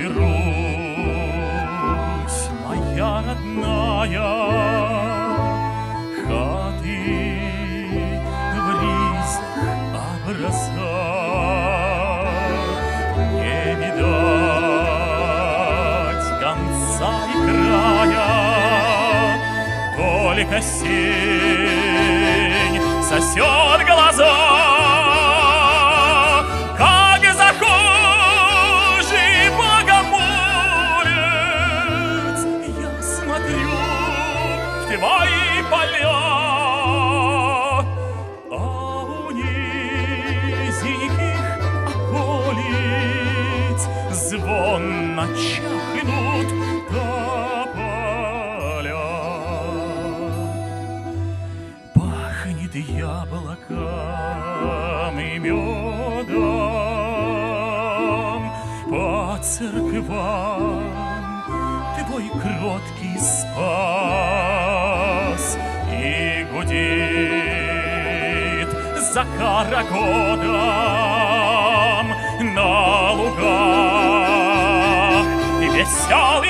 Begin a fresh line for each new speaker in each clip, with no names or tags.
Русь, моя родная, хаты в ризах образа, не видать конца и края, только сень сосет глаза. Твои поля, а у низеньких околиц звонно чахнут тополя. Пахнет яблоком и медом по церквам твой кроткий спас, и гудит за карагодом на лугах веселый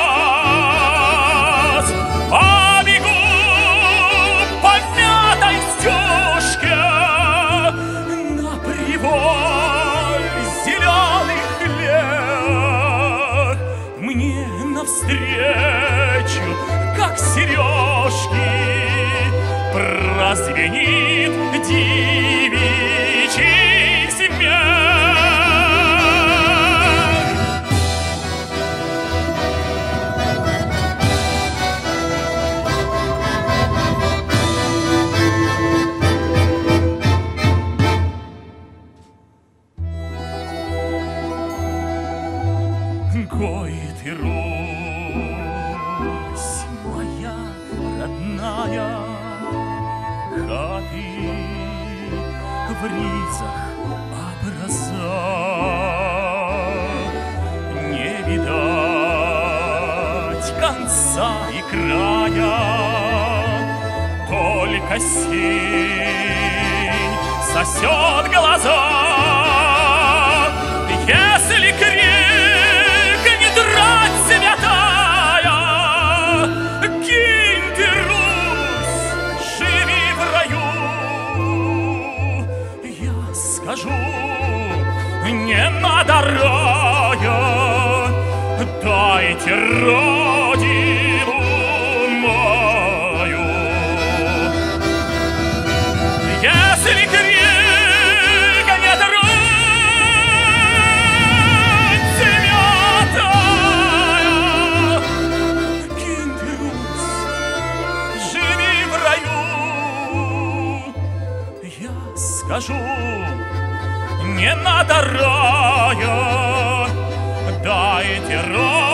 пляс. Побегу по мятой стежке на приволь зеленых лет. Мне навстречу, как сережки, прозвенит девичий смех. Гой ты, Русь, моя родная, хаты в ризах образа, не видать конца и края, только сень сосет глаза. Если крикнет рать святая, кинь ты, Русь, живи в раю, я скажу, не надо рая, дайте родину мою. Если крикнет рать святая, кинь ты, Русь, живи в раю, я скажу, не надо рая, дайте рай.